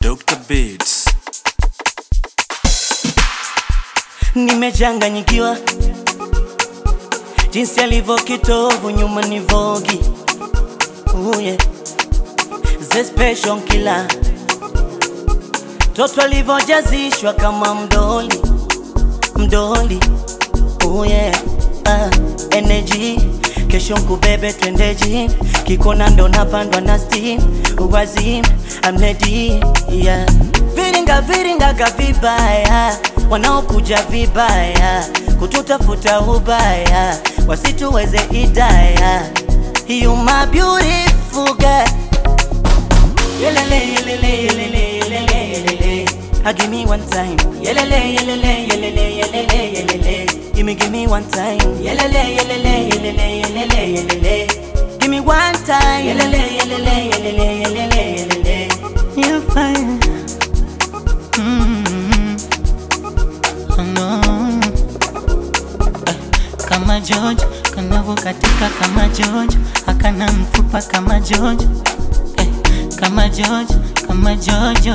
Dr. Beats. Nimechanganyikiwa jinsi alivyo kitovu, nyuma ni vogi. Yeah. The special killer, toto alivyojazishwa kama mdoli. Yeah. Energy kesho nkubebe twende gym, kikona ndo napandwa na steam. Uwazim I'm ready, yeah. Viringa vibaya, wanaokuja vibaya kututafuta ubaya, wasituweze idaya. You my beautiful girl. Yelele yelele yelele yelele yelele. Give me one time. Yelele yelele yelele yelele yelele. Give me one time. Yelele yelele yelele yelele yelele. Give me one time. Yelele yelele yelele yelele yelele. You're fine. Oh no. Kama George, kanavo katika kama George, hakana mfupa kama George. Kama George, kama George.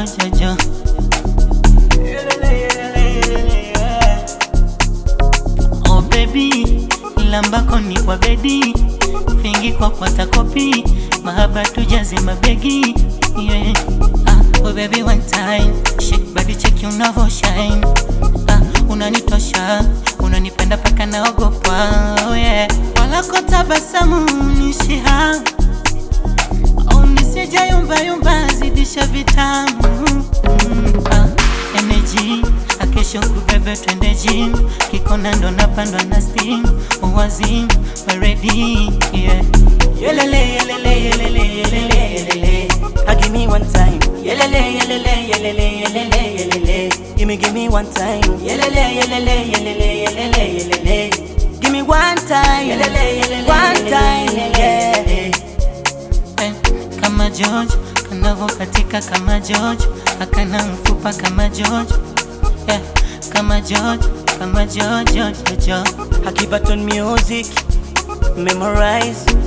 Oh baby, lambako ni kwa bedi, fingi kwa takopi, mahaba tujaze mabegi. Yeah. Oh baby one time, shake body check you never shine. Unanitosha, unanipenda paka naogopa. Oh yeah. Wala kotabasamu nishiha, unisija yumba zidisha vitamu. Energy akesho kubebe twende gym, kikona ndo napandwa na steam. Uwazim we're ready, yeah. Yelele yelele yelele yelele yelele. Give me one time. Yelele yelele yelele yelele yelele. Give me one time. Yelele yelele yelele yelele yelele. Give me one time. Yelele yelele one time, yeah. Kama George, kanavo katika kama George, hakana mfupa kama George. Yeah. Kama George, kama George. Hakibaton music, memorize.